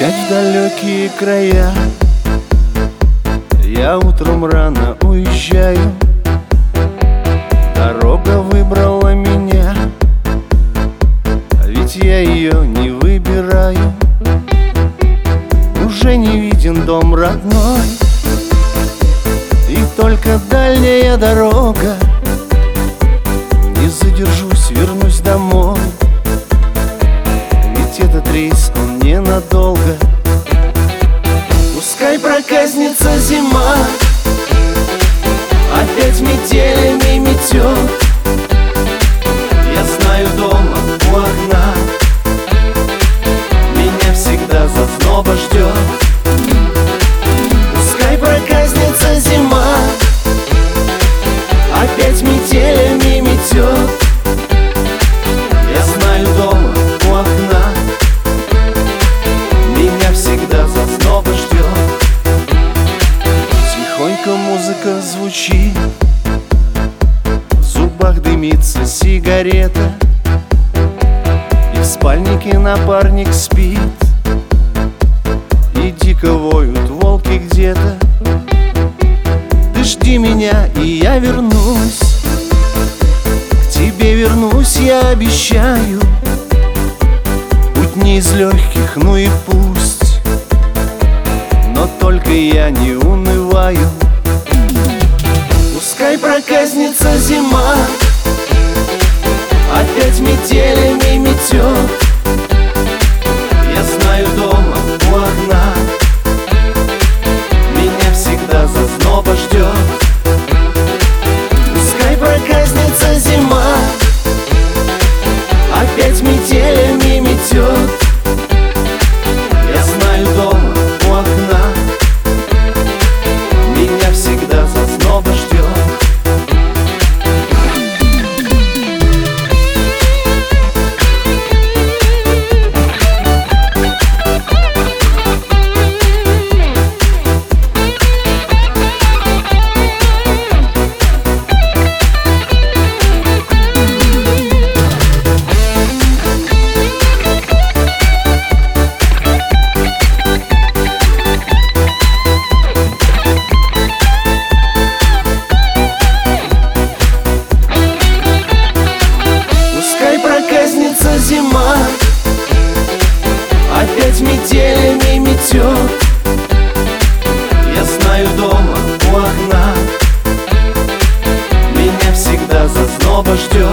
Опять в далекие края я утром рано уезжаю. Дорога выбрала меня, ведь я ее не выбираю. Уже не виден дом родной, и только дальняя дорога. Не задержусь, вернусь домой, ведь этот рейс, он ненадолго. Пускай проказнится зима, опять метелями метет. Я знаю, дома у окна меня всегда зазноба ждет. Пускай проказнится зима, опять метелями метет. Я знаю, дома у окна меня всегда зазноба ждет. Тихонько музыка звучит, в зубах дымится сигарета, и в спальнике напарник спит, и дико воют волки где-то. Ты жди меня, и я вернусь, к тебе вернусь, я обещаю. Путь не из легких, ну и пусть, но только я не унываю. Пускай проказнится зима, опять метелями метет. Я знаю, дома у окна меня всегда зазноба ждет. Пускай проказнится зима, опять метелями метет. Я знаю, дома у окна меня всегда зазноба ждет. Зима, опять метелями метет. Я знаю, дома у окна меня всегда зазноба ждет.